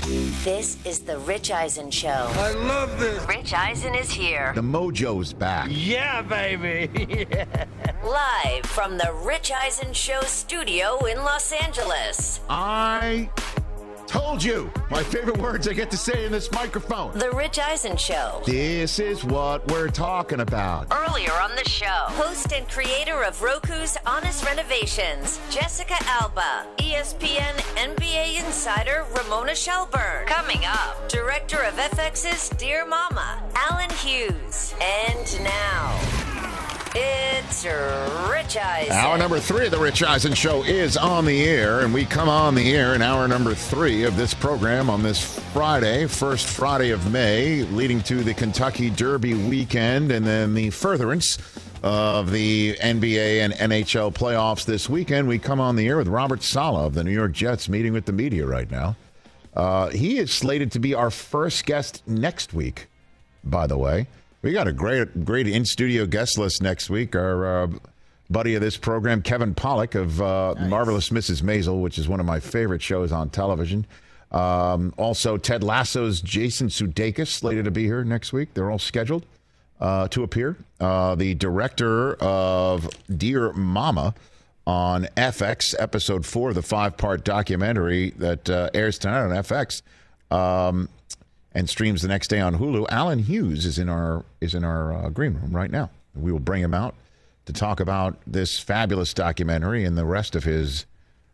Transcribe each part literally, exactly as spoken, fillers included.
This is the Rich Eisen Show. I love this. Rich Eisen is here. The mojo's back. Yeah, baby. Live from the Rich Eisen Show studio in Los Angeles. I told you. My favorite words I get to say in this microphone. The Rich Eisen Show. This is what we're talking about. Earlier on the show, host and creator of Roku's Honest Renovations, Jessica Alba. E S P N N B A insider Ramona Shelburne. Coming up, director of F X's Dear Mama, Alan Hughes. And now, it's Rich Eisen. Hour number three of the Rich Eisen Show is on the air, and we come on the air in hour number three of this program on this Friday, first Friday of May, leading to the Kentucky Derby weekend, and then the furtherance of the N B A and N H L playoffs this weekend. We come on the air with Robert Saleh of the New York Jets, meeting with the media right now. Uh, he is slated to be our first guest next week, by the way. We got a great, great in-studio guest list next week. Our uh, buddy of this program, Kevin Pollak of uh, nice. Marvelous Missus Maisel, which is one of my favorite shows on television. Um, also, Ted Lasso's Jason Sudeikis slated to be here next week. They're all scheduled uh, to appear. Uh, the director of Dear Mama on F X, episode four, the five-part documentary that uh, airs tonight on F X. Um and streams the next day on Hulu. Alan Hughes is in our is in our uh, green room right now. We will bring him out to talk about this fabulous documentary and the rest of his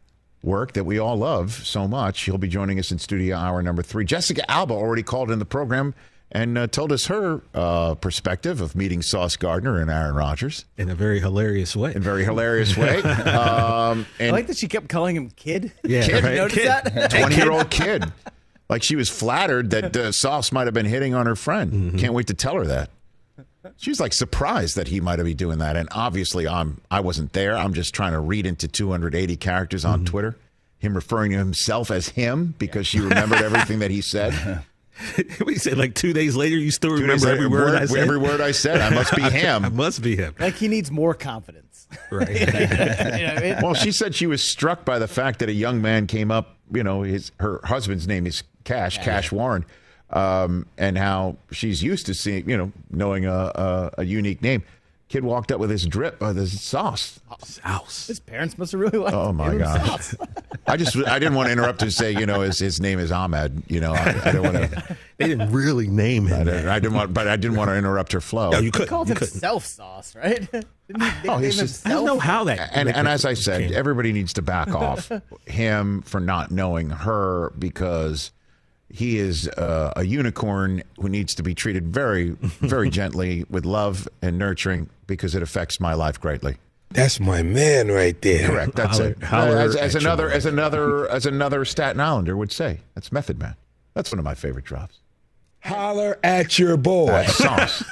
work that we all love so much. He'll be joining us in studio hour number three. Jessica Alba already called in the program and uh, told us her uh, perspective of meeting Sauce Gardner and Aaron Rodgers. In a very hilarious way. In a very hilarious way. um, and I like that she kept calling him kid. Yeah, kid, right? Notice kid. that? twenty-year-old kid. Like she was flattered that uh, Sauce might have been hitting on her friend. Mm-hmm. Can't wait to tell her that. She was like surprised that he might have been doing that. And obviously, I'm, I wasn't there. I'm just trying to read into two hundred eighty characters on mm-hmm. Twitter. Him referring to himself as him because she remembered everything that he said. We said like two days later, you still two remember every word, word I said? Every word I said. I must be him. I must be him. Like he needs more confidence. Right. You know what I mean? Well, she said she was struck by the fact that a young man came up, you know, his her husband's name is Cash, yeah, Cash yeah. Warren, um, and how she's used to seeing, you know, knowing a, a, a unique name. Kid walked up with his drip, uh, this sauce. Sauce. His parents must have really liked Oh my gosh! I just, I didn't want to interrupt to say, you know, his his name is Ahmed. You know, I, I didn't want to. They didn't really name him. I didn't, I didn't want, but I didn't want to interrupt her flow. No, you couldn't. He called you himself Sauce, right? Didn't he oh, he's just, I don't know how that. And, and as I said, everybody needs to back off him for not knowing her because he is uh, a unicorn who needs to be treated very, very gently with love and nurturing because it affects my life greatly. That's my man right there. Correct. That's holler, it. Holler as, as another, as another, as another Staten Islander would say, that's Method Man. That's one of my favorite drops. Holler at your boy. That's Sauce.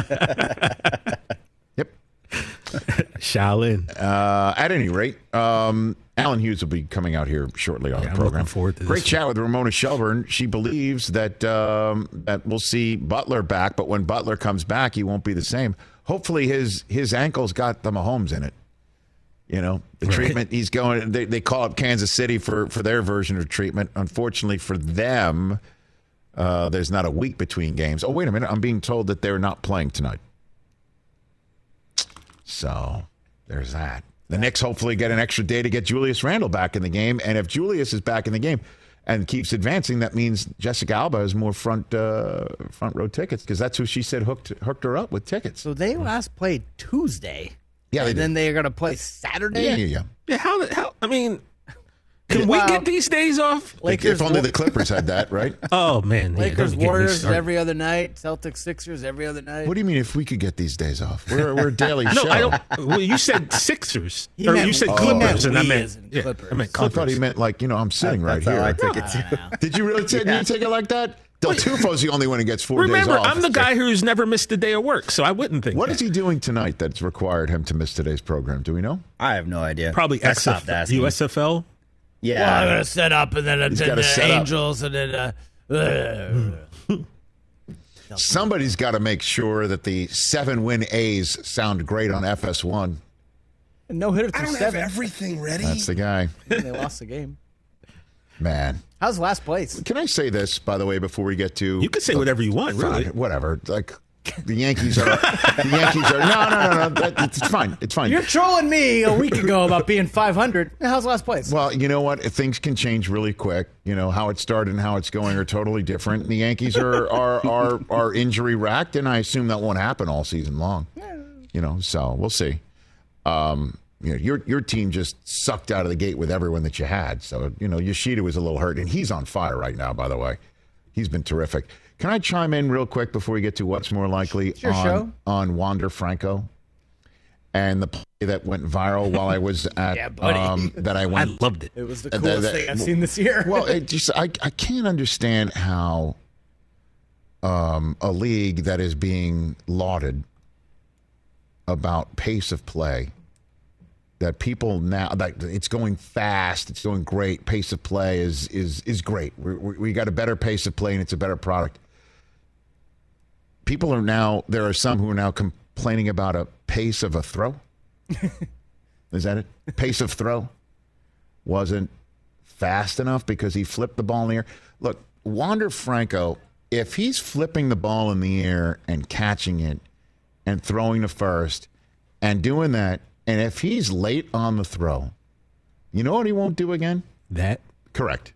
Yep. Shaolin. Uh, at any rate, um, Alan Hughes will be coming out here shortly on yeah, the program. I'm looking forward to this. Great chat with Ramona Shelburne. She believes that um, that we'll see Butler back, but when Butler comes back, he won't be the same. Hopefully, his his ankle's got the Mahomes in it. You know, the right. treatment he's going. They, they call up Kansas City for for their version of treatment. Unfortunately for them, uh, there's not a week between games. Oh, wait a minute! I'm being told that they're not playing tonight. So there's that. The Knicks hopefully get an extra day to get Julius Randle back in the game. And if Julius is back in the game and keeps advancing, that means Jessica Alba has more front uh, front row tickets because that's who she said hooked hooked her up with tickets. So they last played Tuesday. Yeah, they and did. then they're going to play Saturday? Yeah, yeah, yeah. Yeah, how? How? I mean, can Well, we get these days off? Lakers, if only the Clippers had that, right? Oh man, yeah, Lakers, don't get me Warriors started. every other night. Celtics, Sixers every other night. What do you mean if we could get these days off? We're, we're a daily No, show. I don't. Well, you said Sixers, He or meant- you said he Clippers, meant and I we meant as in yeah, Clippers. I meant I Clippers. thought he meant like, you know, I'm sitting right That's how I here. took it too. Did you really take, did you take it like that? Del Tufo's the only one who gets four Remember, days off. I'm the guy who's never missed a day of work, so I wouldn't think. What that. is he doing tonight that's required him to miss today's program? Do we know? I have no idea. Probably I X stopped F L, asking. U S F L. Yeah. Well, I'm going to set up and then He's attend gotta the set up. Angels and then... Uh, Somebody's got to make sure that the seven-win A's sound great on F S one. no hitter I through don't have seven. everything ready. That's the guy. They lost the game. Man. How's last place? Can I say this, by the way, before we get to... You can say uh, whatever you want, really. Fine, whatever. Like, the Yankees are... the Yankees are... No, no, no, no. That, it's fine. It's fine. You're trolling me a week ago about being five hundred. How's last place? Well, you know what? Things can change really quick. You know, how it started and how it's going are totally different. The Yankees are are are, are injury-racked, and I assume that won't happen all season long. You know, so we'll see. Um, you know, your your team just sucked out of the gate with everyone that you had. So, you know, Yoshida was a little hurt, and he's on fire right now, by the way. He's been terrific. Can I chime in real quick before we get to what's more likely It's your on, show. on Wander Franco and the play that went viral while I was at Yeah, buddy. um, that I I went. loved it. It was the Uh, coolest that- thing I've that- seen this year. Well, it just I I can't understand how um, a league that is being lauded about pace of play, that people now that it's going fast, it's going great. Pace of play is is is great. We we got a better pace of play and it's a better product. People are now there are some who are now complaining about a pace of a throw. Is that it? Pace of throw wasn't fast enough because he flipped the ball in the air. Look, Wander Franco, if he's flipping the ball in the air and catching it and throwing to first and doing that, and if he's late on the throw, you know what he won't do again? That. Correct.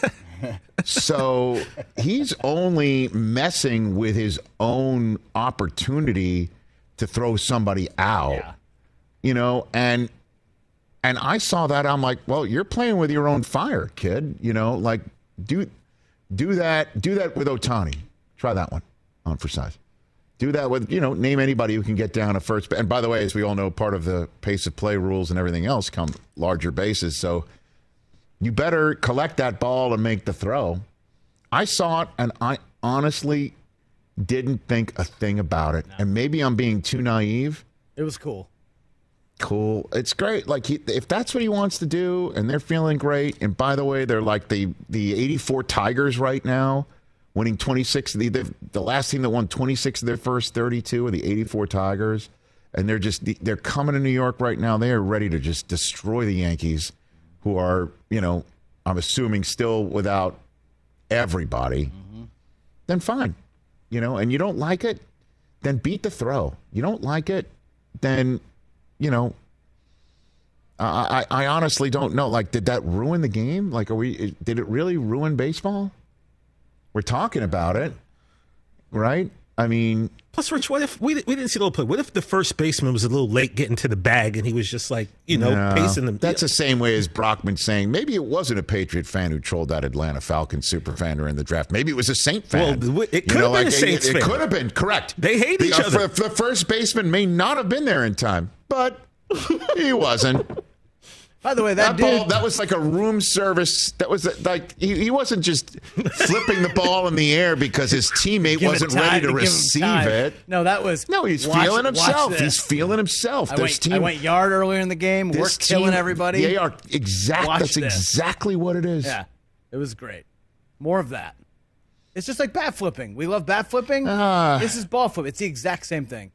So he's only messing with his own opportunity to throw somebody out. Yeah. You know, and and I saw that. I'm like, well, you're playing with your own fire, kid. You know, like do do that. Do that with Ohtani. Try that one on for size. Do that with, you know, name anybody who can get down a first. And by the way, as we all know, part of the pace of play rules and everything else come larger bases. So you better collect that ball and make the throw. I saw it, and I honestly didn't think a thing about it. No. And maybe I'm being too naive. It was cool. Cool. It's great. Like, he, if that's what he wants to do, and they're feeling great. And by the way, they're like the the eighty-four Tigers right now, winning twenty-six. The, the the last team that won twenty-six of their first thirty-two are the eighty-four Tigers, and they're just they're coming to New York right now. They are ready to just destroy the Yankees, who are, you know, I'm assuming still without everybody. Mm-hmm. Then fine, you know. And you don't like it, then beat the throw. You don't like it, then. You know, I, I honestly don't know. Like, did that ruin the game? Like, are we? Did it really ruin baseball? We're talking about it, right? I mean, plus, Rich, what if we we didn't see the little play? What if the first baseman was a little late getting to the bag and he was just like, you know, no, pacing them? That's the same way as Brockman saying maybe it wasn't a Patriot fan who trolled that Atlanta Falcons super fan during the draft. Maybe it was a Saint fan. Well, it could you know, have been like, a Saints it, fan. It could have been, correct. They hate the, each uh, other. The first baseman may not have been there in time, but he wasn't. By the way, that, that dude, ball, that was like a room service. That was like he, he wasn't just flipping the ball in the air because his teammate give it wasn't time ready to, to give him receive time. it. No, that was No, he's watch- feeling watch himself. this. He's feeling himself. I This went, team, I went yard earlier in the game. We're this killing team- everybody. They are exact. Watch That's this. exactly what it is. Yeah, it was great. More of that. It's just like bat flipping. We love bat flipping. Ah. This is ball flip. It's the exact same thing.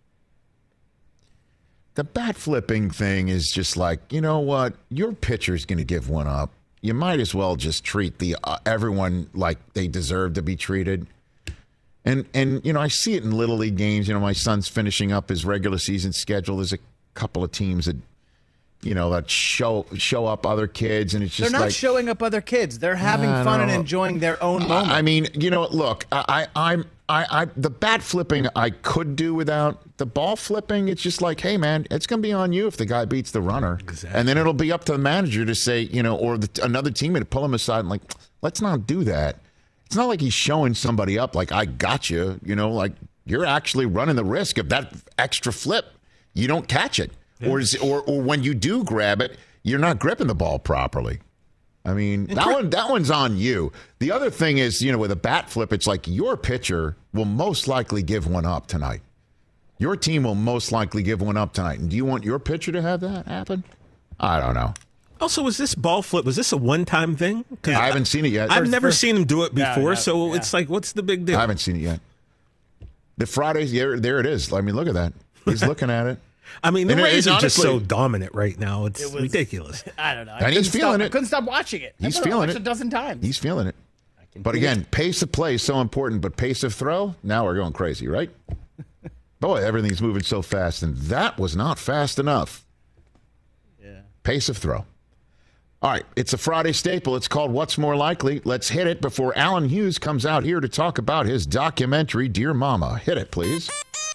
The bat flipping thing is just like, you know what? Your pitcher's going to give one up. You might as well just treat the uh, everyone like they deserve to be treated. And, and you know, I see it in Little League games. You know, my son's finishing up his regular season schedule. There's a couple of teams that, you know, that show show up other kids, and it's just They're not like, showing up other kids. They're having I fun and know. enjoying their own moment. I mean, you know, look, I, I, I'm, I, I, the bat flipping I could do without. The ball flipping, it's just like, hey, man, it's going to be on you if the guy beats the runner, Exactly. and then it'll be up to the manager to say, you know, or the, another teammate to pull him aside and like, let's not do that. It's not like he's showing somebody up like I got you, you know, like you're actually running the risk of that extra flip. You don't catch it, yeah. or, is, or or when you do grab it, you're not gripping the ball properly. I mean, that one that one's on you. The other thing is, you know, with a bat flip, it's like your pitcher will most likely give one up tonight. Your team will most likely give one up tonight. And do you want your pitcher to have that happen? I don't know. Also, was this ball flip, was this a one-time thing? 'Cause I haven't seen it yet. I've First- never first- seen him do it Yeah, before, yeah, so yeah. it's like, what's the big deal? I haven't seen it yet. The Fridays, there, there it is. I mean, look at that. He's looking at it. I mean, the And it- Rays and are just so honestly- dominant right now. It's It was- ridiculous. I don't know. I And he's couldn't feeling stop, it. I couldn't stop watching it. He's I don't know, feeling I watched it. a dozen times. He's feeling it. But again, pace of play is so important, but pace of throw, now we're going crazy, right? Boy, everything's moving so fast, and that was not fast enough. Yeah. Pace of throw. All right, it's a Friday staple. It's called What's More Likely. Let's hit it before Alan Hughes comes out here to talk about his documentary, Dear Mama. Hit it, please.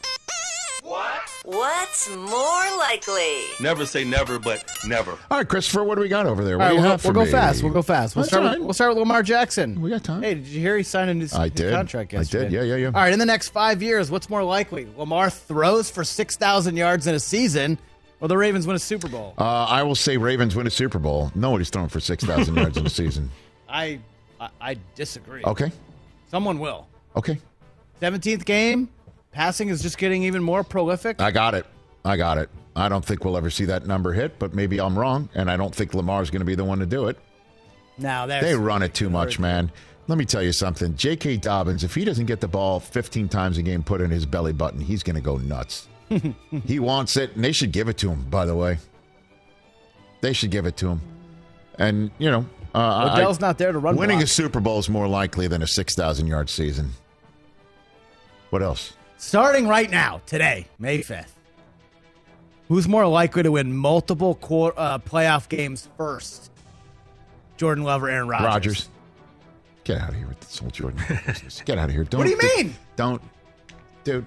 What's more likely? Never say never, but never. All right, Christopher, what do we got over there? What All right, do you we'll, have go, for we'll go me? fast. We'll go fast. We'll That's start. all With, right. we'll start with Lamar Jackson. We got time. Hey, did you hear he signed a new, I new did. contract I yesterday? did. Yeah, yeah, yeah. All right, in the next five years, what's more likely? Lamar throws for six thousand yards in a season, or the Ravens win a Super Bowl? Uh, I will say Ravens win a Super Bowl. Nobody's throwing for six thousand yards in a season. I, I I disagree. Okay. Someone will. Okay. seventeenth game, passing is just getting even more prolific. I got it. I got it. I don't think we'll ever see that number hit, but maybe I'm wrong, and I don't think Lamar's going to be the one to do it. Now that's They run it too much, man. Let me tell you something. J K. Dobbins, if he doesn't get the ball fifteen times a game put in his belly button, he's going to go nuts. He wants it, and they should give it to him, by the way. They should give it to him. And, you know, uh, Odell's I- not there to run. winning block. a Super Bowl is more likely than a six thousand yard season. What else? Starting right now, today, May fifth. Who's more likely to win multiple quar- uh, playoff games first? Jordan Love or Aaron Rodgers? Rodgers. Get out of here with this whole Jordan Love business. Get out of here. Don't, What do you mean? Don't. Dude.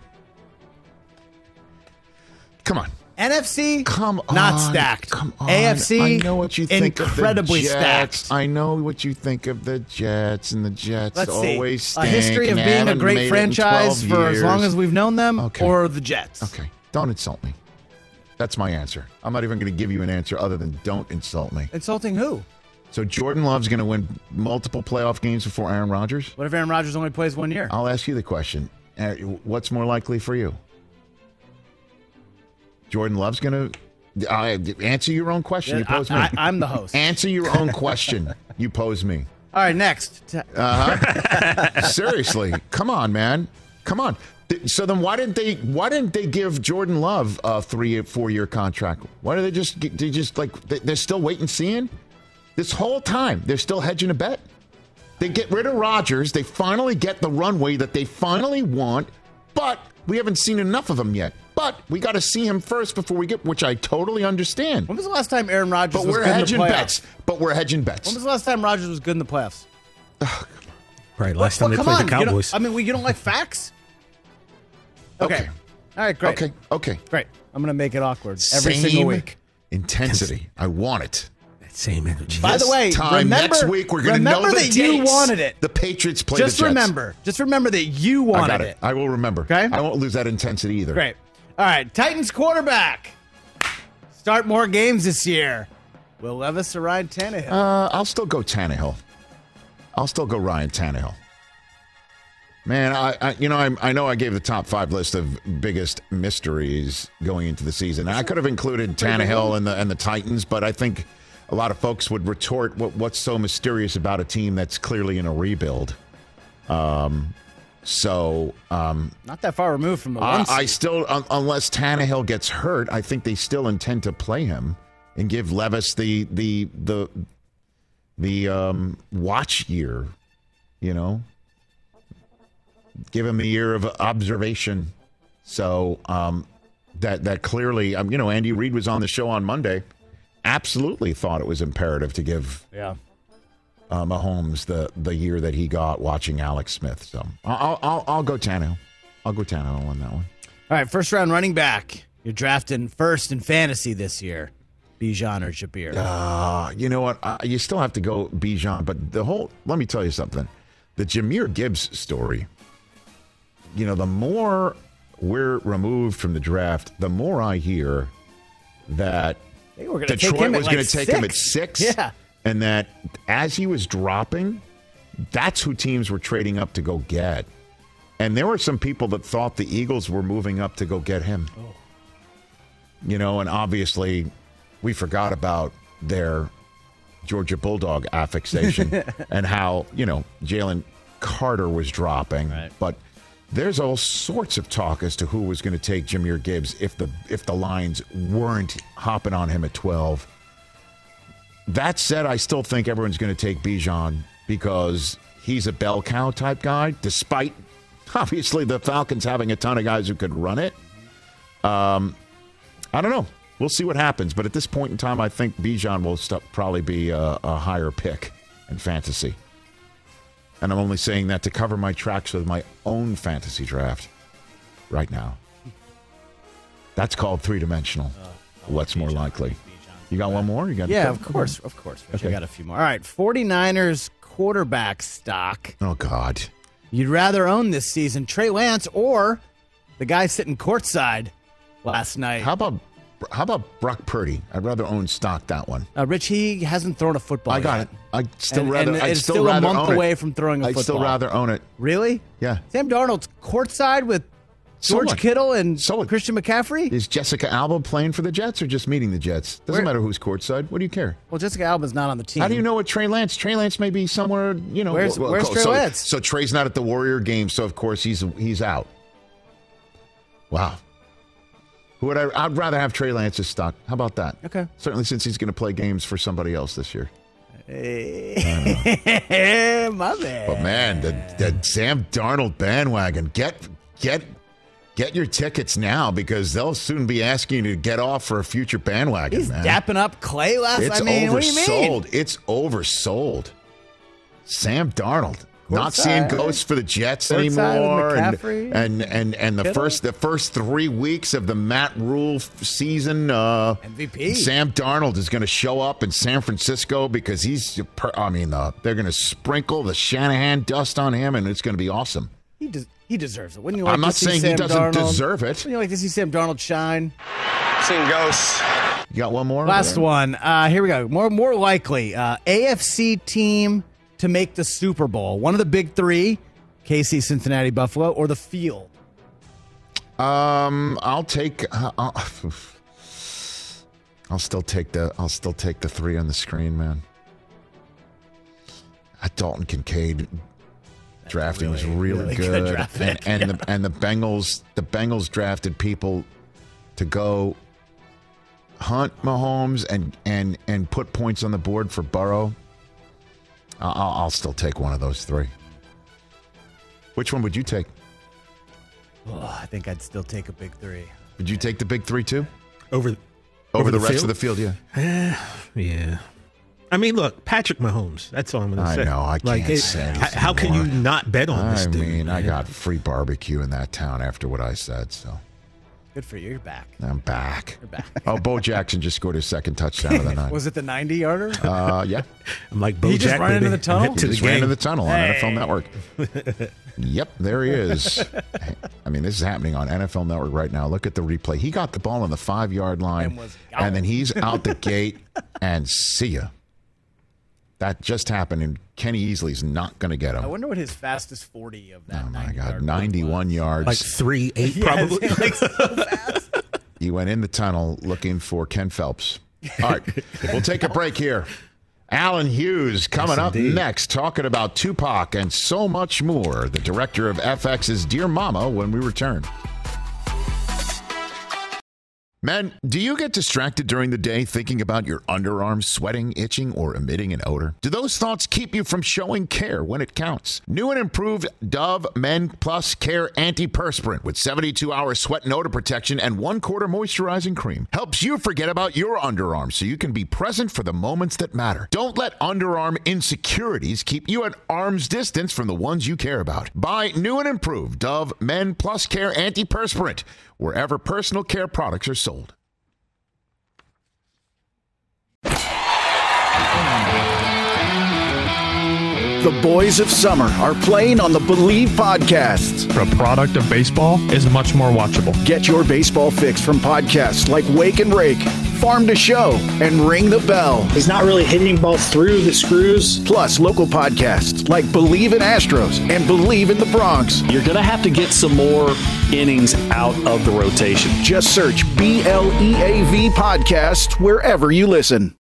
Come on. N F C, Come on. not stacked. Come on. A F C, I know what you think incredibly of the Jets. stacked. I know what you think of the Jets, and the Jets Let's always see. stink. A history of and being a haven't great made it in franchise twelve for as long years. as we've known them, Okay. or the Jets. Okay. Don't insult me. That's my answer. I'm not even going to give you an answer other than don't insult me. Insulting who? So Jordan Love's going to win multiple playoff games before Aaron Rodgers? What if Aaron Rodgers only plays one year? I'll ask you the question. Uh, What's more likely for you? Jordan Love's going to uh, answer your own question. You I, pose me. I, I'm the host. Answer your own question. You pose me. All right, next. T- Seriously, come on, man. Come on. Th- So then, why didn't they? Why didn't they give Jordan Love a three, four year contract? Why do they just? get- They just like they- they're still waiting, seeing. This whole time, they're still hedging a bet. They get rid of Rodgers. They finally get the runway that they finally want, but we haven't seen enough of him yet. But we got to see him first before we get, which I totally understand. when was the last time Aaron Rodgers But was we're good in the hedging playoffs? bets. But we're hedging bets. When was the last time Rodgers was good in the playoffs? Right, last Well, time they come played on. the You don't- Cowboys. I mean, we, you don't like facts? Okay. Okay. All right, great. Okay. Okay. Great. I'm going to make it awkward every Same single week. Intensity. I want it. That same energy. By the This way, time remember, next week we're going to know remember the that you dates. wanted it. The Patriots play Just the Jets. remember. Just remember that you I wanted got it. it. I will remember. Okay. I won't lose that intensity either. Great. All right, Titans quarterback. Start more games this year. Will Levis or Ryan Tannehill? Uh, I'll still go Tannehill. I'll still go Ryan Tannehill. Man, I, I you know I, I know I gave the top five list of biggest mysteries going into the season. I could have included Tannehill and the and the Titans, but I think a lot of folks would retort, "What what's so mysterious about a team that's clearly in a rebuild?" Um, so um, Not that far removed from the I, one I seed. still, un, unless Tannehill gets hurt, I think they still intend to play him and give Levis the the the the um, watch year. You know, give him a year of observation. So um, that that clearly, um, you know, Andy Reid was on the show on Monday. Absolutely thought it was imperative to give Yeah. uh, Mahomes the the year that he got watching Alex Smith. So I'll I'll I'll go Tannehill. I'll go Tannehill on that one. All right, first round running back. You're drafting first in fantasy this year. Bijan or Jabir? Uh, you know what? Uh, you still have to go Bijan, but the whole. Let me tell you something. The Jahmyr Gibbs story. You know, the more we're removed from the draft, the more I hear that They were gonna take Detroit him at was like going to take him at six. six. Yeah. And that as he was dropping, that's who teams were trading up to go get. And there were some people that thought the Eagles were moving up to go get him. Oh. You know, and obviously we forgot about their Georgia Bulldog affixation and how, you know, Jalen Carter was dropping. Right. But There's all sorts of talk as to who was going to take Jahmyr Gibbs if the if the Lions weren't hopping on him at twelve. That said, I still think everyone's going to take Bijan because he's a bell cow type guy, despite obviously the Falcons having a ton of guys who could run it. Um, I don't know. We'll see what happens. But at this point in time, I think Bijan will st- probably be a, a higher pick in fantasy. And I'm only saying that to cover my tracks with my own fantasy draft right now. That's called three-dimensional. Uh, What's more likely? You got one more? You got Yeah, of course. Of course. Okay. I got a few more. All right. 49ers quarterback stock. Oh, God. You'd rather own this season Trey Lance or the guy sitting courtside last night. How about how about Brock Purdy? I'd rather own stock that one. Uh, Rich, he hasn't thrown a football I got yet. it. I'd still and, rather and I'd it's still, still rather a month own away it. from throwing a I'd football. still rather own it. Really? Yeah. Sam Darnold's courtside with George so Kittle and so Christian McCaffrey? Is Jessica Alba playing for the Jets or just meeting the Jets? Doesn't Where, matter who's courtside. What do you care? Well, Jessica Alba's not on the team. How do you know what Trey Lance? Trey Lance may be somewhere, you know. Where's, well, where's so, Trey Lance? So Trey's not at the Warrior game, so of course he's he's out. Wow. Who would I? I'd rather have Trey Lance's stock. How about that? Okay. Certainly, since he's going to play games for somebody else this year. Hey, my man. But man, the, the Sam Darnold bandwagon. Get get get your tickets now because they'll soon be asking you to get off for a future bandwagon. He's man. dapping up Clay last. It's I mean, oversold. what do you mean? It's oversold. Sam Darnold. Not Courtside. seeing ghosts for the Jets Courtside anymore, with and, McCaffrey, and and and the Kittle. first the first three weeks of the Matt Rule f- season, uh, M V P. Sam Darnold is going to show up in San Francisco because he's. I mean, uh, they're going to sprinkle the Shanahan dust on him, and it's going to be awesome. He des- he deserves it. Wouldn't you like I'm not to see saying Sam he doesn't Darnold, deserve it. Wouldn't you like to see Sam Darnold shine? Seeing ghosts. You got one more? Last one. Uh, here we go. More more likely, uh, A F C team to make the Super Bowl. One of the big three: K C, Cincinnati, Buffalo, or the field. Um, I'll take. Uh, I'll, I'll still take the. I'll still take the three on the screen, man. That Dalton Kincaid drafting was really, really good, good draft and pick, and yeah. the and the Bengals. The Bengals drafted people to go hunt Mahomes and and and put points on the board for Burrow. I'll, I'll still take one of those three. Which one would you take? Oh, I think I'd still take a big three. Would you take the big three too? Over, Over, over the, the rest field? of the field, yeah. Yeah. I mean, look, Patrick Mahomes. That's all I'm going to I say. know, I like, can't it- say h- anything How can you more. not bet on this I dude? mean, I man? got free barbecue in that town after what I said, so Good for you. You're back. I'm back. You're back. Oh, Bo Jackson just scored his second touchdown of the night. Was it the ninety-yarder? Uh, yeah. I'm like Bo He just Jack, ran into baby. the tunnel? Head to He the just ran game. into the tunnel on Hey. N F L Network. Yep, there he is. I mean, this is happening on N F L Network right now. Look at the replay. He got the ball on the five-yard line, And was gone. and then he's out the gate, and see ya. That just happened, and Kenny Easley's not going to get I him. wonder what his fastest forty of that. Oh, my ninety God. yard ninety-one was. yards. Like three, eight, Yeah, probably. it's like so fast. He went in the tunnel looking for Ken Phelps. All right, we'll take a break here. Alan Hughes coming Yes, up indeed. next, talking about Tupac and so much more. The director of F X's Dear Mama when we return. Men, do you get distracted during the day thinking about your underarms sweating, itching, or emitting an odor? Do those thoughts keep you from showing care when it counts? New and improved Dove Men Plus Care Antiperspirant with seventy-two hour sweat and odor protection and one quarter moisturizing cream helps you forget about your underarms so you can be present for the moments that matter. Don't let underarm insecurities keep you at arm's distance from the ones you care about. Buy new and improved Dove Men Plus Care Antiperspirant wherever personal care products are sold. The boys of summer are playing on the Believe podcasts. A product of baseball is much more watchable. Get your baseball fix from podcasts like Wake and Rake, Farm to Show, and Ring the Bell. He's not really hitting balls through the screws. Plus local podcasts like Believe in Astros and Believe in the Bronx. You're going to have to get some more innings out of the rotation. Just search B L E A V podcast wherever you listen.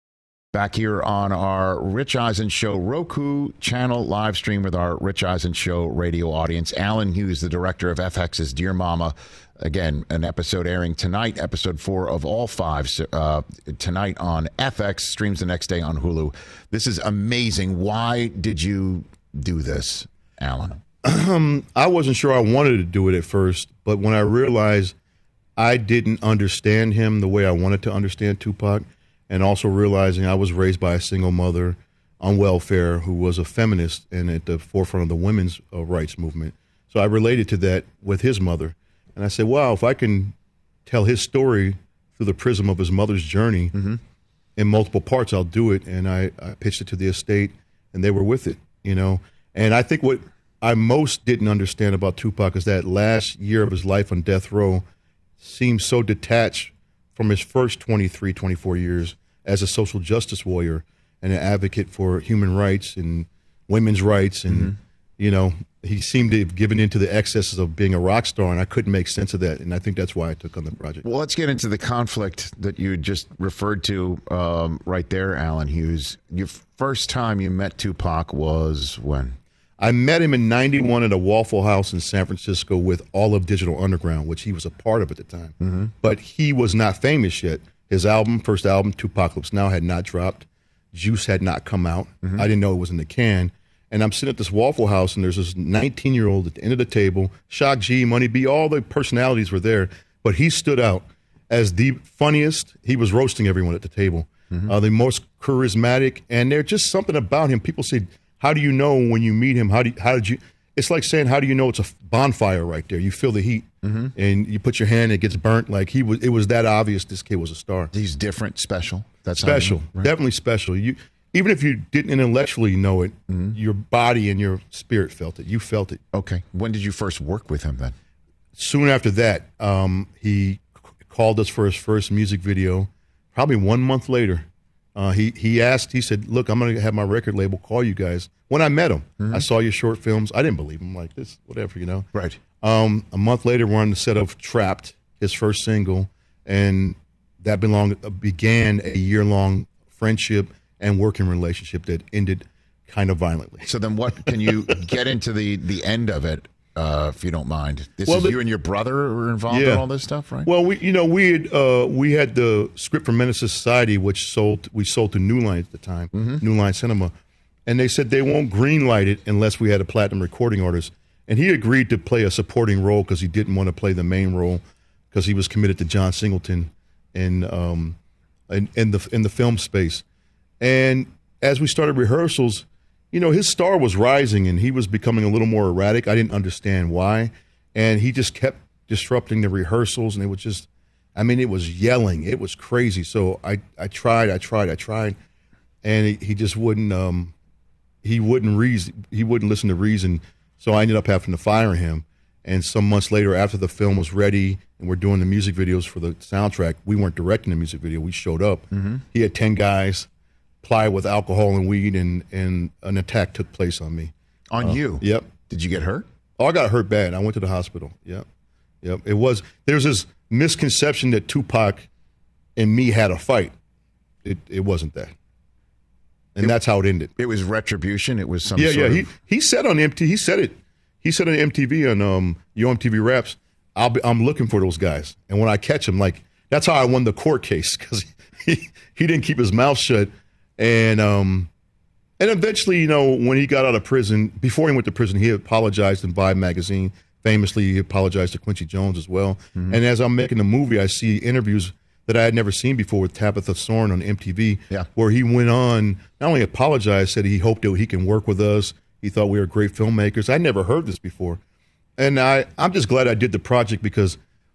Back here on our Rich Eisen Show Roku channel live stream with our Rich Eisen Show radio audience. Alan Hughes, the director of F X's Dear Mama. Again, an episode airing tonight, episode four of all five uh, tonight on F X, streams the next day on Hulu. This is amazing. Why did you do this, Alan? Um, I wasn't sure I wanted to do it at first, but when I realized I didn't understand him the way I wanted to understand Tupac, and also realizing I was raised by a single mother on welfare who was a feminist and at the forefront of the women's uh, rights movement. So I related to that with his mother. And I said, wow, if I can tell his story through the prism of his mother's journey mm-hmm. in multiple parts, I'll do it. And I, I pitched it to the estate, and they were with it, you know. And I think what I most didn't understand about Tupac is that last year of his life on death row seemed so detached from his first twenty-three, twenty-four years as a social justice warrior and an advocate for human rights and women's rights. And, mm-hmm. you know, he seemed to have given into the excesses of being a rock star, and I couldn't make sense of that. And I think that's why I took on the project. Well, let's get into the conflict that you just referred to um, right there, Alan Hughes. Your first time you met Tupac was when? I met him in ninety-one at a Waffle House in San Francisco with all of Digital Underground, which he was a part of at the time. Mm-hmm. But he was not famous yet. His album, first album, Tupacalypse Now, had not dropped. Juice had not come out. Mm-hmm. I didn't know it was in the can. And I'm sitting at this Waffle House, and there's this nineteen-year-old at the end of the table. Shock G, Money B, all the personalities were there. But he stood out as the funniest. He was roasting everyone at the table. Mm-hmm. Uh, the most charismatic. And there's just something about him. People say, how do you know when you meet him? How do you, how did you? It's like saying, how do you know it's a bonfire right there? You feel the heat, mm-hmm. and you put your hand, it gets burnt. Like he was, it was that obvious. This kid was a star. He's different, special. That's special, you know, right? Definitely special. You, even if you didn't intellectually know it, mm-hmm. your body and your spirit felt it. You felt it. Okay. When did you first work with him then? Soon after that, um, he c- called us for his first music video. Probably one month later. Uh, he he asked, he said, look, I'm going to have my record label call you guys. When I met him, mm-hmm. I saw your short films. I didn't believe him, like this, whatever, you know. Right. Um, a month later, we're on the set of Trapped, his first single, and that belonged, uh, began a year-long friendship and working relationship that ended kind of violently. So then what, can you get into the, the end of it, uh, if you don't mind? This well, is the, you and your brother were involved yeah. in all this stuff, right? Well, we you know we had uh, we had the script for Menace to Society, which sold we sold to New Line at the time, mm-hmm. New Line Cinema, and they said they won't greenlight it unless we had a platinum recording artist. And he agreed to play a supporting role because he didn't want to play the main role because he was committed to John Singleton in um in, in the in the film space. And as we started rehearsals, you know, his star was rising and he was becoming a little more erratic. I didn't understand why. And he just kept disrupting the rehearsals, and it was just, I mean, it was yelling. It was crazy. So I, I tried, I tried, I tried. And he, he just wouldn't, um, he wouldn't reason, he wouldn't listen to reason. So I ended up having to fire him. And some months later, after the film was ready and we're doing the music videos for the soundtrack, we weren't directing the music video. We showed up. Mm-hmm. He had ten guys plied with alcohol and weed, and, and an attack took place on me. On uh, you? Yep. Did you get hurt? Oh, I got hurt bad. I went to the hospital. Yep. Yep. It was, there's this misconception that Tupac and me had a fight. It it wasn't that. And it, that's how it ended. It was retribution. It was some yeah, sort yeah. of... He he said on M T V, he said it. He said on M T V, on um, Yo M T V Raps, I'll be, I'm looking for those guys. And when I catch them, like, that's how I won the court case, because he, he didn't keep his mouth shut. And um, and eventually, you know, when he got out of prison, before he went to prison, he apologized in Vibe magazine. Famously, he apologized to Quincy Jones as well. Mm-hmm. And as I'm making the movie, I see interviews that I had never seen before with Tabitha Soren on M T V, yeah. where he went on, not only apologized, said he hoped that he can work with us. He thought we were great filmmakers. I never heard this before. And I, I'm just glad I did the project because,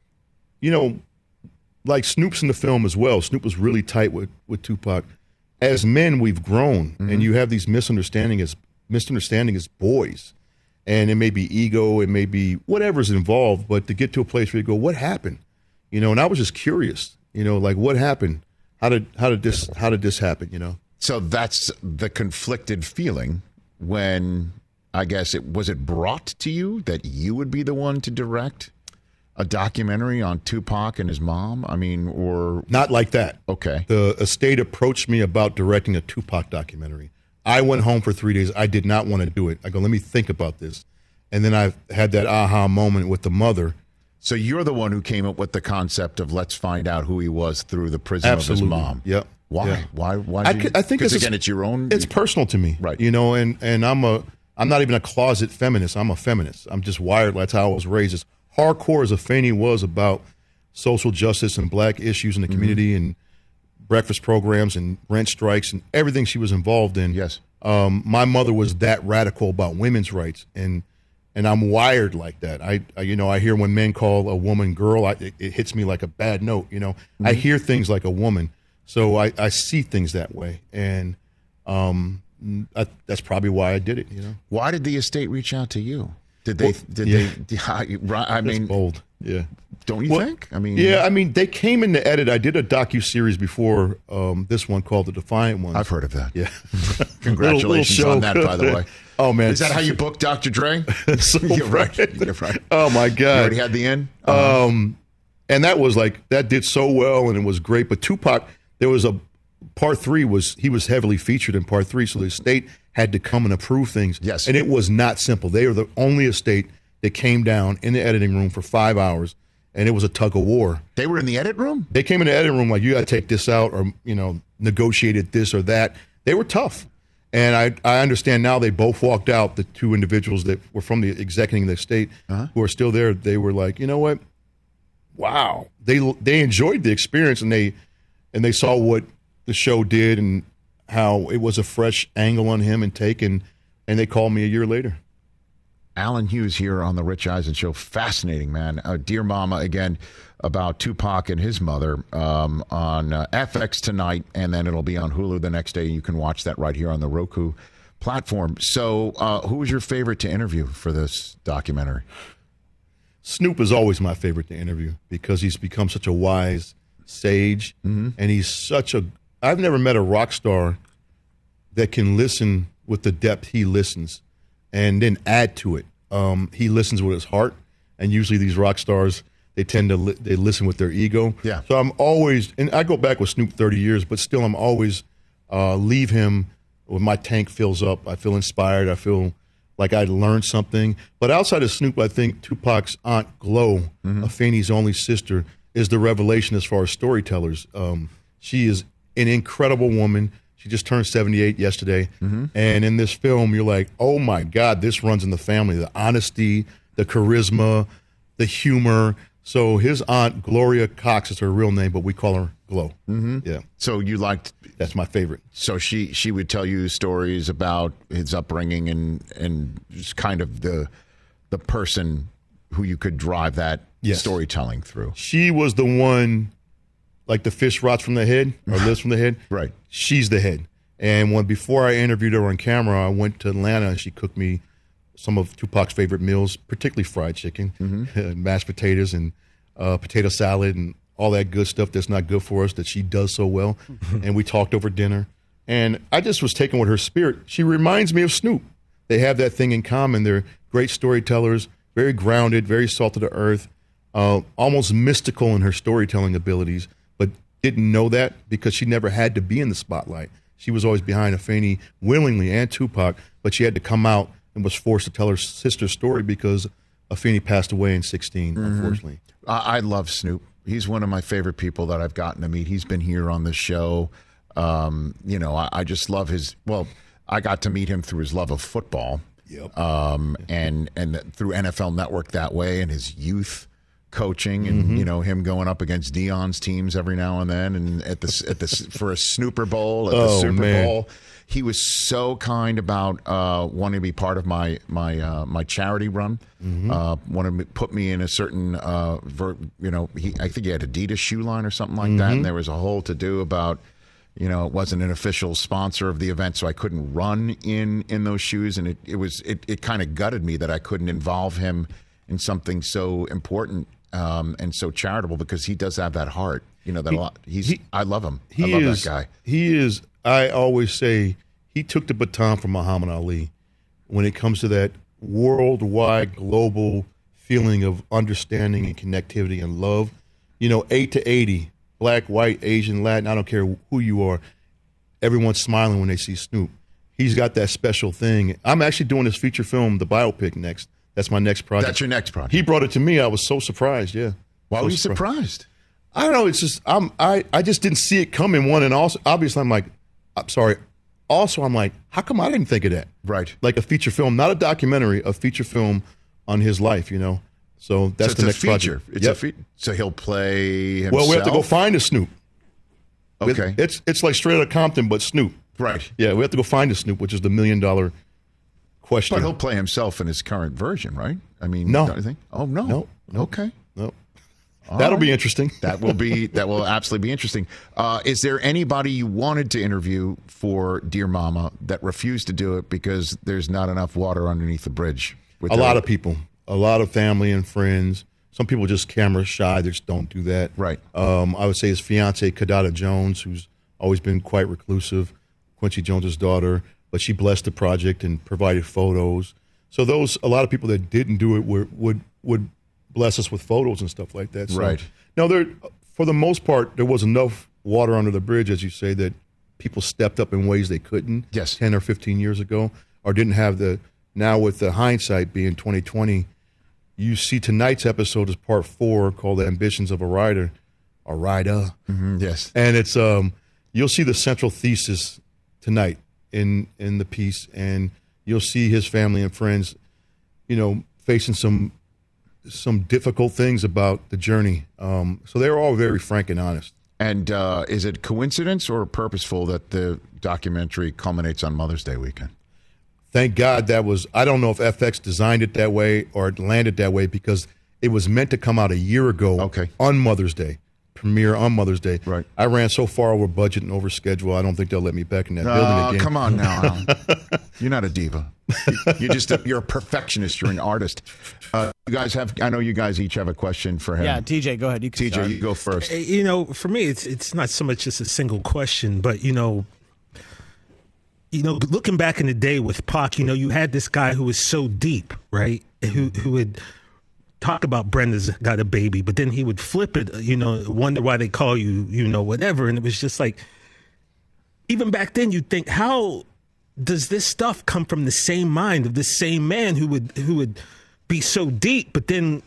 you know, like Snoop's in the film as well. Snoop was really tight with, with Tupac. As men, we've grown, mm-hmm. and you have these misunderstanding as misunderstanding as boys. And it may be ego, it may be whatever's involved, but to get to a place where you go, what happened? You know, and I was just curious, you know, like what happened? How did how did this how did this happen, you know? So that's the conflicted feeling when, I guess, it was it brought to you that you would be the one to direct? a documentary on Tupac and his mom? I mean, or not like that. Okay. The estate approached me about directing a Tupac documentary. I went home for three days. I did not want to do it. I go, let me think about this. And then I had that aha moment with the mother. So you're the one who came up with the concept of let's find out who he was through the prism Absolutely. of his mom. Yep. Why? Yeah. Why? Why? I, you, could, I think it's again, it's your own. It's personal to me, right? You know, and and I'm a I'm not even a closet feminist. I'm a feminist. I'm just wired. That's how I was raised. As hardcore as Afeni was about social justice and black issues in the community mm-hmm. and breakfast programs and rent strikes and everything she was involved in. Yes. Um, my mother was that radical about women's rights, and and I'm wired like that. I, I you know I hear when men call a woman girl, I, it, it hits me like a bad note. You know, mm-hmm. I hear things like a woman. So I, I see things that way, and um, I, that's probably why I did it. You know, why did the estate reach out to you? Did they? Well, did yeah. they? I mean, that's bold. Yeah, don't you well, think? I mean, yeah. I mean, they came in to edit. I did a docu series before um, this one called The Defiant Ones. I've heard of that. Yeah, congratulations little, little on that, by the way. Oh man, is that how you booked Doctor Dre? so You're right. right. You're right. Oh my God, you already had the end. Uh-huh. Um, and that was like that did so well, and it was great. But Tupac, there was a. Part three was he was heavily featured in part three, so the estate had to come and approve things. Yes, and it was not simple. They were the only estate that came down in the editing room for five hours, and it was a tug of war. They were in the edit room. They came in the editing room like, you got to take this out, or you know, negotiated this or that. They were tough, and I I understand now. They both walked out. The two individuals that were from the executing the estate uh-huh. who are still there. They were like, you know what? Wow, they they enjoyed the experience, and they and they saw what the show did and how it was a fresh angle on him and take, and, and they called me a year later. Alan Hughes here on the Rich Eisen Show. Fascinating, man. Uh, Dear Mama, again, about Tupac and his mother um, on uh, F X tonight, and then it'll be on Hulu the next day. You can watch that right here on the Roku platform. So uh, who was your favorite to interview for this documentary? Snoop is always my favorite to interview because he's become such a wise sage, mm-hmm. and he's such a I've never met a rock star that can listen with the depth he listens and then add to it. Um, he listens with his heart, and usually these rock stars, they tend to li- they listen with their ego. Yeah. So I'm always, and I go back with Snoop thirty years, but still I'm always uh, leave him when my tank fills up. I feel inspired. I feel like I learned something. But outside of Snoop, I think Tupac's aunt Glo, mm-hmm. Afeni's only sister, is the revelation as far as storytellers. Um, she is an incredible woman. She just turned seventy-eight yesterday. Mm-hmm. And in this film, you're like, oh my God, this runs in the family. The honesty, the charisma, the humor. So his aunt, Gloria Cox, is her real name, but we call her Glo. Mm-hmm. Yeah. So you liked... That's my favorite. So she, she would tell you stories about his upbringing and, and just kind of the the person who you could drive that yes. storytelling through. She was the one... Like the fish rots from the head or lives from the head. Right. She's the head. And when before I interviewed her on camera, I went to Atlanta and she cooked me some of Tupac's favorite meals, particularly fried chicken, mm-hmm. mashed potatoes, and uh, potato salad, and all that good stuff that's not good for us that she does so well. And we talked over dinner. And I just was taken with her spirit. She reminds me of Snoop. They have that thing in common. They're great storytellers, very grounded, very salt of the earth, uh, almost mystical in her storytelling abilities. But didn't know that because she never had to be in the spotlight. She was always behind Afeni willingly, and Tupac, but she had to come out and was forced to tell her sister's story because Afeni passed away in sixteen, mm-hmm. unfortunately. I love Snoop. He's one of my favorite people that I've gotten to meet. He's been here on the show. Um, you know, I, I just love his, well, I got to meet him through his love of football. Yep. Um, and, and through N F L Network that way, and his youth coaching, and mm-hmm. you know, him going up against Dion's teams every now and then, and at the at the for a Snooper Bowl at the oh, Super man. Bowl, he was so kind about uh, wanting to be part of my my uh, my charity run. Mm-hmm. Uh, wanted to put me in a certain, uh, ver, you know, he, I think he had Adidas shoe line or something like mm-hmm. that, and there was a whole to do about, you know, it wasn't an official sponsor of the event, so I couldn't run in in those shoes, and it it was it it kind of gutted me that I couldn't involve him in something so important. Um, and so charitable, because he does have that heart, you know, that he, a lot. He's, he, I love him. He I love is, that guy. He is, I always say, he took the baton from Muhammad Ali when it comes to that worldwide, global feeling of understanding and connectivity and love. You know, eight to eighty, black, white, Asian, Latin, I don't care who you are, everyone's smiling when they see Snoop. He's got that special thing. I'm actually doing this feature film, the biopic, next. That's my next project. That's your next project. He brought it to me. I was so surprised, yeah. Why so were you surprised? surprised? I don't know. It's just, I'm, I, I just didn't see it coming, one. And also, obviously, I'm like, I'm sorry. Also, I'm like, how come I didn't think of that? Right. Like a feature film, not a documentary, a feature film on his life, you know? So that's so the next feature. project. It's yep. a feature. So he'll play himself? Well, we have to go find a Snoop. Okay. It's it's like Straight Outta Compton, but Snoop. Right. Yeah, we have to go find a Snoop, which is the million dollar question. But he'll play himself in his current version, right? I mean, no. Don't you think? Oh, no. No. no. Okay. No. All That'll right. be interesting. That will be that will absolutely be interesting. Uh, is there anybody you wanted to interview for Dear Mama that refused to do it because there's not enough water underneath the bridge? With a lot of people, a lot of family and friends. Some people just camera shy. They just don't do that. Right. Um, I would say his fiance, Kadada Jones, who's always been quite reclusive, Quincy Jones's daughter, but she blessed the project and provided photos. So those, a lot of people that didn't do it were, would would bless us with photos and stuff like that. So, right. No, there, for the most part, there was enough water under the bridge, as you say, that people stepped up in ways they couldn't. Yes. ten or fifteen years ago, or didn't have the. Now with the hindsight being twenty twenty. You see tonight's episode is part four called The Ambitions of a Rider, a Rider. Mm-hmm, yes. And it's um, you'll see the central thesis tonight in in the piece, and you'll see his family and friends, you know, facing some some difficult things about the journey. Um, so they're all very frank and honest. And uh, is it coincidence or purposeful that the documentary culminates on Mother's Day weekend? Thank God that was, I don't know if F X designed it that way or it landed that way, because it was meant to come out a year ago okay. on Mother's Day, premiere on Mother's Day. Right. I ran so far over budget and over schedule, I don't think they'll let me back in that oh, building again. Come on now, Alan. You're not a diva. You're just a, you're a perfectionist. You're an artist. Uh, you guys have, I know you guys each have a question for him. Yeah, T J, go ahead. You can T J, start. you go first. You know, for me, it's it's not so much just a single question, but, you know, You know, looking back in the day with Pac, you know, you had this guy who was so deep, right? Who who would talk about Brenda's got a baby, but then he would flip it, you know, wonder why they call you, you know, whatever. And it was just like, even back then, you'd think, how does this stuff come from the same mind of this same man who would who would be so deep, but then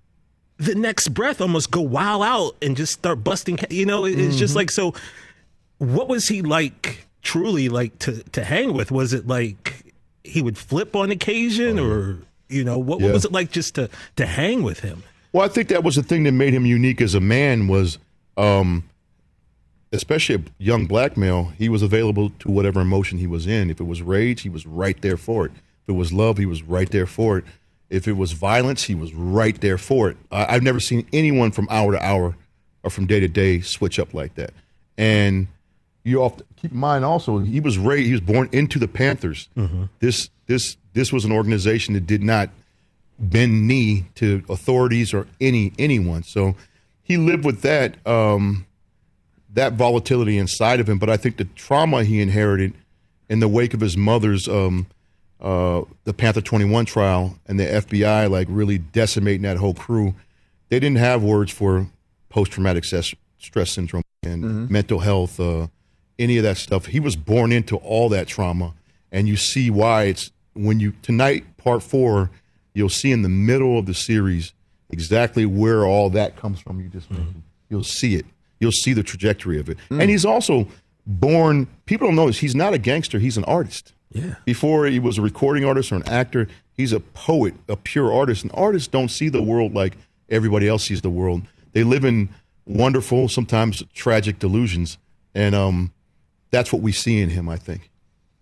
the next breath almost go wild out and just start busting, you know, it's mm-hmm. just like, so what was he like? Truly, like to to hang with? Was it like he would flip on occasion, oh, or you know what, yeah. what was it like just to to hang with him? Well, I think that was the thing that made him unique as a man was, um, especially a young black male. He was available to whatever emotion he was in. If it was rage, he was right there for it. If it was love, he was right there for it. If it was violence, he was right there for it. I, I've never seen anyone from hour to hour or from day to day switch up like that. And you have to keep in mind also, he was raised, he was born into the Panthers. Mm-hmm. This this this was an organization that did not bend knee to authorities or any anyone. So he lived with that um, that volatility inside of him. But I think the trauma he inherited in the wake of his mother's um, uh, the Panther twenty-one trial and the F B I like really decimating that whole crew, they didn't have words for post-traumatic stress, stress syndrome and mm-hmm. mental health. Uh, any of that stuff. He was born into all that trauma, and you see why it's when you tonight part four, you'll see in the middle of the series exactly where all that comes from. You just mentioned. You'll see it. You'll see the trajectory of it. Mm. And he's also born. People don't know this. He's not a gangster. He's an artist. Yeah. Before he was a recording artist or an actor, he's a poet, a pure artist. And artists don't see the world like everybody else sees the world. They live in wonderful, sometimes tragic delusions, and um. That's what we see in him, I think.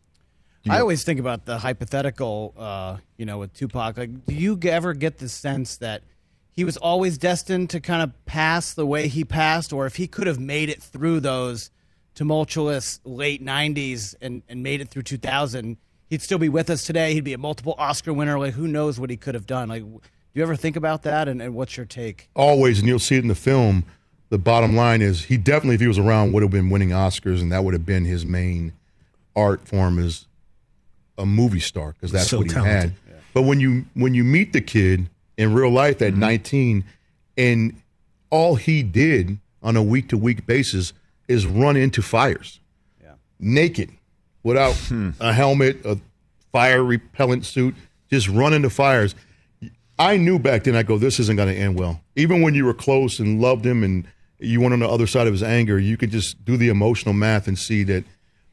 You I always think about the hypothetical, uh, you know, with Tupac. Like, do you ever get the sense that he was always destined to kind of pass the way he passed, or if he could have made it through those tumultuous late nineties and, and made it through two thousand, he'd still be with us today? He'd be a multiple Oscar winner. Like, who knows what he could have done? Like, do you ever think about that, and, and what's your take? Always, and you'll see it in the film. The bottom line is he definitely, if he was around, would have been winning Oscars, and that would have been his main art form as a movie star, because that's so what he talented. had. Yeah. But when you when you meet the kid, in real life at mm-hmm. nineteen, and all he did on a week-to-week basis is run into fires, yeah. naked, without hmm. a helmet, a fire repellent suit, just run into fires. I knew back then, I go, this isn't going to end well. Even when you were close and loved him and you went on the other side of his anger, you could just do the emotional math and see that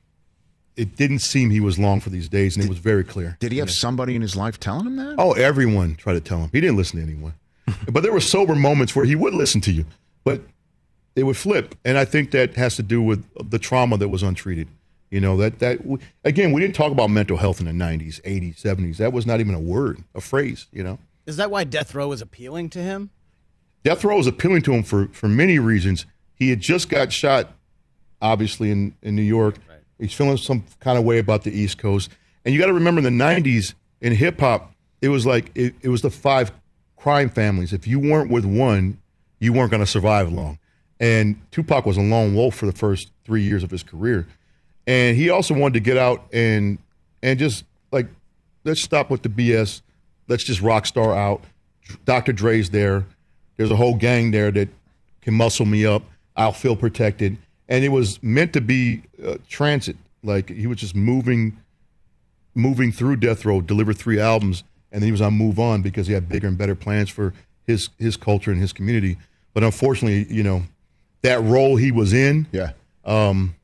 it didn't seem he was long for these days, and did, it was very clear. Did he have yeah. somebody in his life telling him that? Oh, everyone tried to tell him. He didn't listen to anyone. But there were sober moments where he would listen to you, but it would flip. And I think that has to do with the trauma that was untreated. You know, that, that again, we didn't talk about mental health in the nineties, eighties, seventies. That was not even a word, a phrase, you know. Is that why death row was appealing to him? Death row was appealing to him for, for many reasons. He had just got shot, obviously, in, in New York. Right. He's feeling some kind of way about the East Coast. And you got to remember in the nineties, in hip-hop, it was like it, it was the five crime families. If you weren't with one, you weren't going to survive long. And Tupac was a lone wolf for the first three years of his career. And he also wanted to get out and and just, like, let's stop with the B S. Let's just rock star out. Doctor Dre's there. There's a whole gang there that can muscle me up. I'll feel protected. And it was meant to be uh, transit. Like, he was just moving moving through death row, delivered three albums, and then he was on Move On because he had bigger and better plans for his his culture and his community. But unfortunately, you know, that role he was in yeah. um,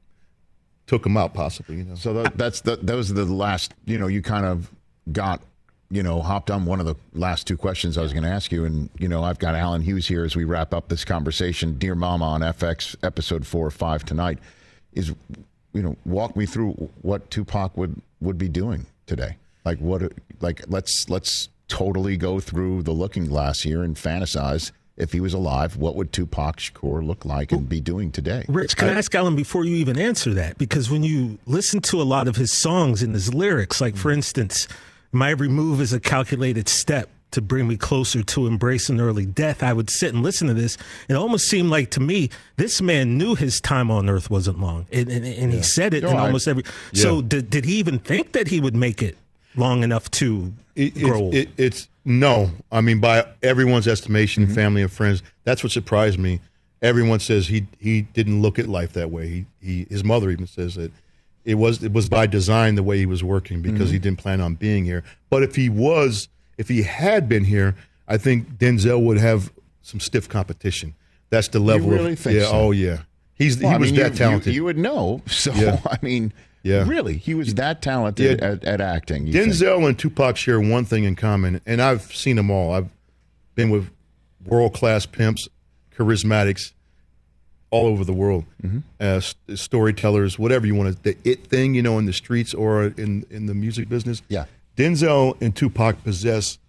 took him out possibly. You know? So th- that's the, those are the last, you know, you kind of got, you know, hopped on one of the last two questions I was going to ask you. And, you know, I've got Alan Hughes here as we wrap up this conversation. Dear Mama on F X, episode four or five tonight. Is, you know, walk me through what Tupac would, would be doing today. Like, what, like, let's, let's totally go through the looking glass here and fantasize. If he was alive, what would Tupac Shakur look like and be doing today? Rich, can I, I ask Alan before you even answer that? Because when you listen to a lot of his songs and his lyrics, like, for instance, my every move is a calculated step to bring me closer to embracing early death, I would sit and listen to this. It almost seemed like, to me, this man knew his time on earth wasn't long. And, and, and yeah. he said it no, in I, almost every... Yeah. So did, did he even think that he would make it long enough to it, grow old? It, it's... No, I mean, by everyone's estimation, mm-hmm. family and friends, that's what surprised me. Everyone says he he didn't look at life that way. He he his mother even says that it was it was by design the way he was working because mm-hmm. he didn't plan on being here. But if he was, if he had been here, I think Denzel would have some stiff competition. That's the level you really of think yeah. So? Oh yeah, he's well, he I was mean, that you, talented. You, you would know. So yeah. I mean. Yeah. Really? He was that talented yeah. at, at acting. Denzel think? and Tupac share one thing in common, and I've seen them all. I've been with world-class pimps, charismatics, all over the world, mm-hmm. uh, st- storytellers, whatever you want to, the it thing, you know, in the streets or in, in the music business. Yeah. Denzel and Tupac possess,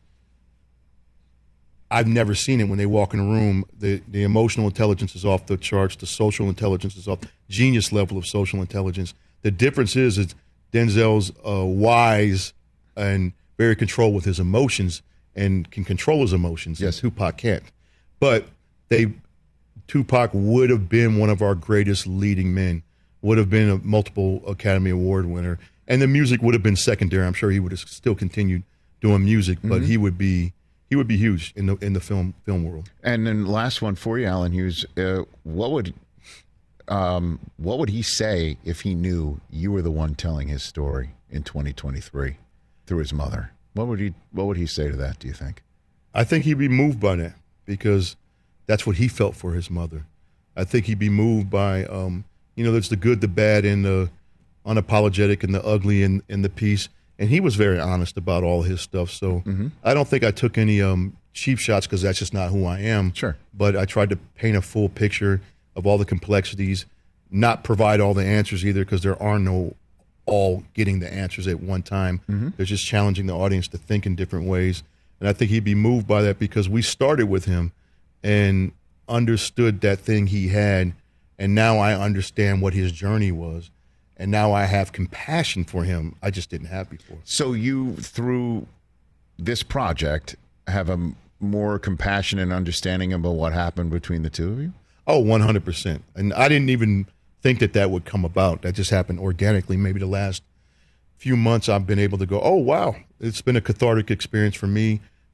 I've never seen it when they walk in a room. The, the emotional intelligence is off the charts. The social intelligence is off, genius level of social intelligence. The difference is, is Denzel's uh, wise and very controlled with his emotions and can control his emotions. Yes. Tupac can't. But they, Tupac would have been one of our greatest leading men, would have been a multiple Academy Award winner, and the music would have been secondary. I'm sure he would have still continued doing music, but mm-hmm. he would be he would be huge in the in the film film world. And then last one for you, Alan Hughes. Uh, what would Um, what would he say if he knew you were the one telling his story in twenty twenty-three through his mother? What would he What would he say to that, do you think? I think he'd be moved by that because that's what he felt for his mother. I think he'd be moved by, um, you know, there's the good, the bad, and the unapologetic and the ugly in, in the piece. And he was very honest about all his stuff. So mm-hmm. I don't think I took any um, cheap shots because that's just not who I am. Sure. But I tried to paint a full picture of all the complexities, not provide all the answers either because there are no all getting the answers at one time. Mm-hmm. They're just challenging the audience to think in different ways. And I think he'd be moved by that because we started with him and understood that thing he had, and now I understand what his journey was, and now I have compassion for him I just didn't have before. So you, through this project, have a more compassion and understanding about what happened between the two of you? Oh, one hundred percent. And I didn't even think that that would come about. That just happened organically. Maybe the last few months I've been able to go, oh, wow, it's been a cathartic experience for me.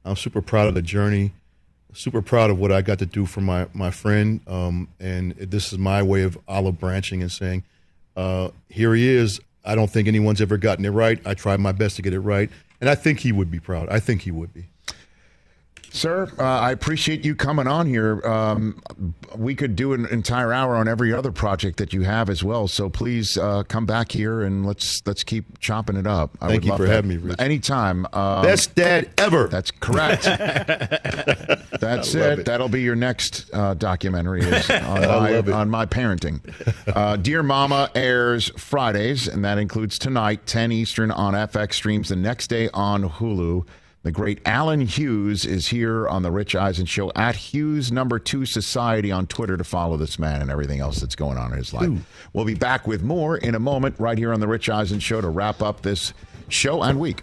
I'm super proud of the journey, super proud of what I got to do for my, my friend. Um, and this is my way of olive branching and saying, uh, here he is. I don't think anyone's ever gotten it right. I tried my best to get it right. And I think he would be proud. I think he would be. Sir, uh, I appreciate you coming on here. Um, we could do an entire hour on every other project that you have as well. So please uh, come back here and let's let's keep chopping it up. I Thank would you love for that. having me, Rich. Anytime. Um, Best dad ever. That's correct. That's it. it. That'll be your next uh, documentary is on, my, on my parenting. Uh, Dear Mama airs Fridays, and that includes tonight, ten Eastern on F X, streams the next day on Hulu. The great Alan Hughes is here on the Rich Eisen Show at Hughes Number Two Society on Twitter to follow this man and everything else that's going on in his life. Ooh. We'll be back with more in a moment right here on the Rich Eisen Show to wrap up this show and week.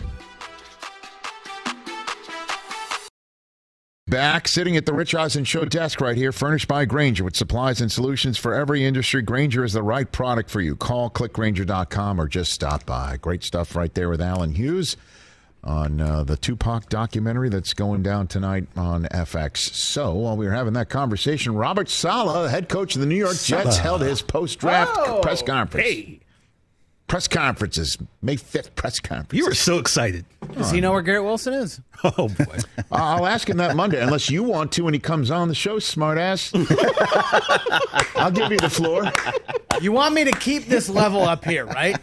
Back sitting at the Rich Eisen Show desk right here, furnished by Grainger with supplies and solutions for every industry. Grainger is the right product for you. Call click grainger dot com or just stop by. Great stuff right there with Alan Hughes on uh, the Tupac documentary that's going down tonight on F X. So while we were having that conversation, Robert Saleh, the head coach of the New York Jets, held his post-draft oh, press conference. Hey. Press conferences, May fifth press conference. You were so excited. Does he know where Garrett Wilson is? Oh, boy. I'll ask him that Monday, unless you want to when he comes on the show, smartass. I'll give you the floor. You want me to keep this level up here, right?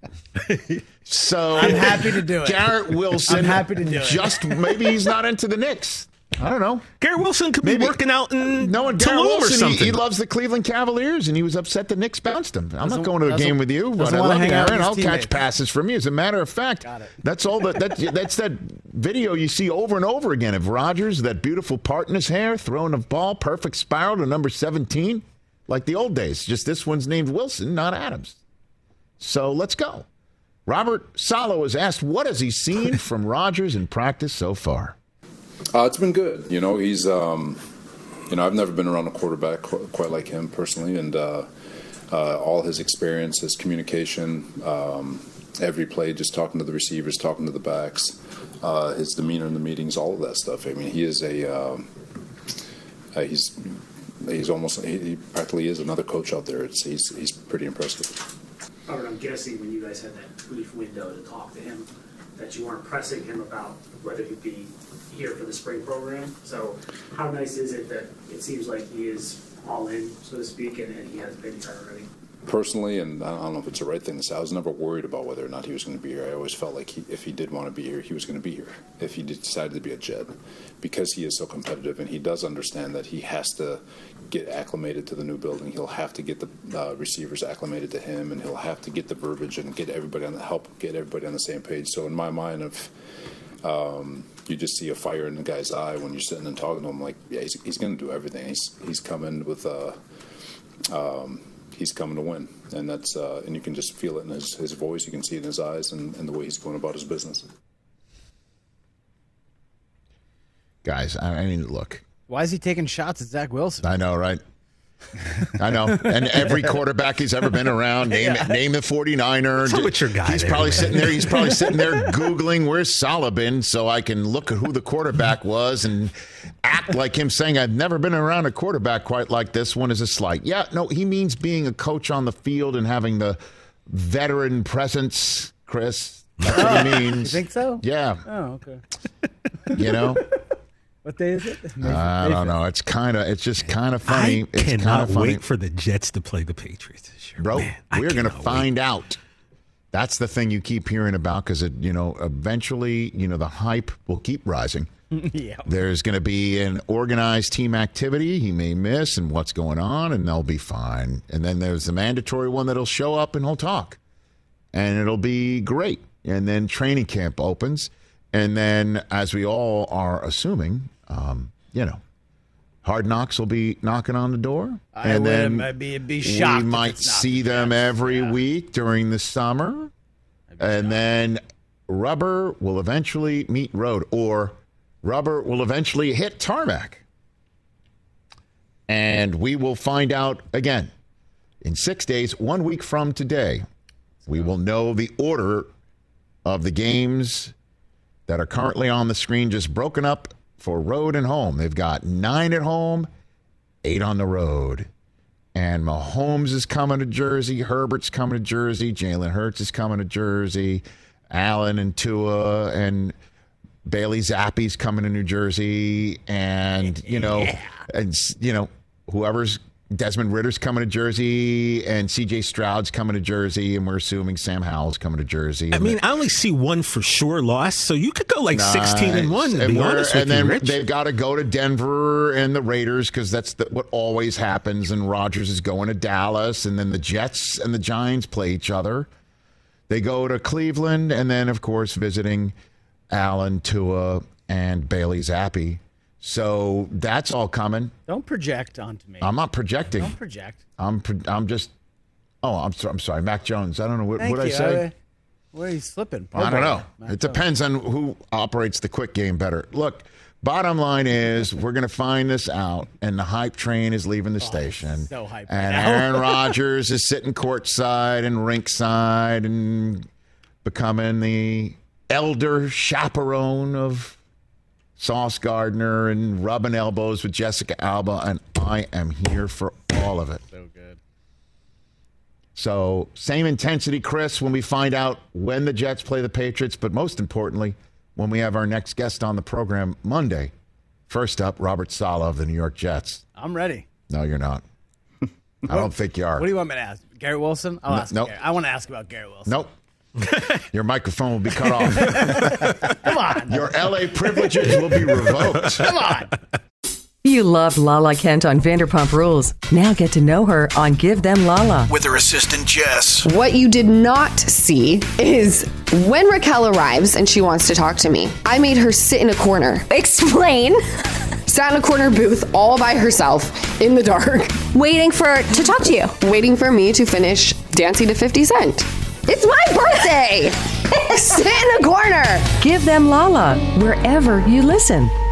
So I'm happy to do it. Garrett Wilson. I'm happy to do it. Just maybe he's not into the Knicks. I don't know. Garrett Wilson could maybe, be working out in no, and Garrett Tulum Wilson, or something. He, he loves the Cleveland Cavaliers, and he was upset the Knicks bounced him. I'm doesn't, not going to a game with you, but I love you, Aaron. I'll teammates. catch passes from you. As a matter of fact, that's all that, that that's that video you see over and over again of Rodgers, that beautiful part in his hair, throwing a ball, perfect spiral to number seventeen, like the old days. Just this one's named Wilson, not Adams. So let's go. Robert Saleh was asked, what has he seen from Rodgers in practice so far? Uh, it's been good. You know, he's, um, you know, I've never been around a quarterback qu- quite like him personally, and uh, uh, all his experience, his communication, um, every play, just talking to the receivers, talking to the backs, uh, his demeanor in the meetings, all of that stuff. I mean, he is a, uh, uh, he's, he's almost, he, he practically is another coach out there. It's, he's, he's pretty impressive. Robert, I'm guessing when you guys had that brief window to talk to him, that you weren't pressing him about whether he'd be here for the spring program. So how nice is it that it seems like he is all in, so to speak, and, and he has been here already? Personally, and I don't know if it's the right thing to say, I was never worried about whether or not he was going to be here. I always felt like he, if he did want to be here, he was going to be here. If he did, decided to be a Jet, because he is so competitive and he does understand that he has to get acclimated to the new building. He'll have to get the uh, receivers acclimated to him, and he'll have to get the verbiage and get everybody on the help get everybody on the same page. So in my mind, if um, you just see a fire in the guy's eye when you're sitting and talking to him, like, yeah, he's, he's going to do everything. He's he's coming with uh, um, he's coming to win, and that's uh, and you can just feel it in his, his voice. You can see it in his eyes and, and the way he's going about his business. Guys, I mean, look. Why is he taking shots at Zach Wilson? I know, right? I know. And every quarterback he's ever been around, name yeah. name the forty-niner. So what's your guy He's there, probably man? sitting there. He's probably sitting there Googling, where's Saleh been, so I can look at who the quarterback was and act like him saying, I've never been around a quarterback quite like this one is a slight. Yeah, no, he means being a coach on the field and having the veteran presence, Chris. That's what he means. You think so? Yeah. Oh, okay. You know? What day is it? I don't know. It's kind of, it's just kind of funny. I it's cannot kind of funny. wait for the Jets to play the Patriots this year. Bro, Man, we're going to find wait. out. That's the thing you keep hearing about because, you know, eventually, you know, the hype will keep rising. Yeah. There's going to be an organized team activity he may miss and what's going on, and they'll be fine. And then there's the mandatory one that'll show up and he'll talk. And it'll be great. And then training camp opens. And then, as we all are assuming, um, you know, Hard Knocks will be knocking on the door. I and would then I'd be, be shocked we if might it's not see the them Jets. every Yeah. week during the summer. And then rubber will eventually meet road, or rubber will eventually hit tarmac. And we will find out again in six days, one week from today. We will know the order of the games that are currently on the screen just broken up for road and home. They've got nine at home, eight on the road. And Mahomes is coming to Jersey. Herbert's coming to Jersey. Jalen Hurts is coming to Jersey. Allen and Tua and Bailey Zappi's coming to New Jersey. And, you know, yeah. and, you know, whoever's Desmond Ritter's coming to Jersey, and C J Stroud's coming to Jersey, and we're assuming Sam Howell's coming to Jersey. I mean, I only see one for sure lost, so you could go like nice. sixteen and one, to and be honest with and then you, Rich. They've got to go to Denver and the Raiders because that's the, what always happens, and Rodgers is going to Dallas, and then the Jets and the Giants play each other. They go to Cleveland, and then, of course, visiting Allen, Tua, and Bailey Zappi. So that's all coming. Don't project onto me. I'm not projecting. Don't project. I'm pro- I'm just. Oh, I'm sorry. I'm sorry. Mac Jones. I don't know what Thank what I you. say. I, where are you slipping? I don't know. Mac it Jones. depends on who operates the quick game better. Look, bottom line is we're going to find this out, and the hype train is leaving the oh, station. So hype. And right Aaron Rodgers is sitting courtside and rinkside and becoming the elder chaperone of Sauce Gardner and rubbing elbows with Jessica Alba, and I am here for all of it. So good. So same intensity, Chris, when we find out when the Jets play the Patriots, but most importantly, when we have our next guest on the program Monday. First up, Robert Saleh of the New York Jets. I'm ready. No, you're not. I don't think you are. What do you want me to ask? Garrett Wilson? I'll no, ask nope. Garrett. I want to ask about Garrett Wilson. Nope. Your microphone will be cut off. Come on. Your L A privileges will be revoked. Come on. You loved Lala Kent on Vanderpump Rules. Now get to know her on Give Them Lala. With her assistant, Jess. What you did not see is when Raquel arrives and she wants to talk to me, I made her sit in a corner. Explain. Sat in a corner booth all by herself in the dark. Waiting for to talk to you. Waiting for me to finish dancing to fifty Cent. It's my birthday! Sit in a corner. Give Them Lala wherever you listen.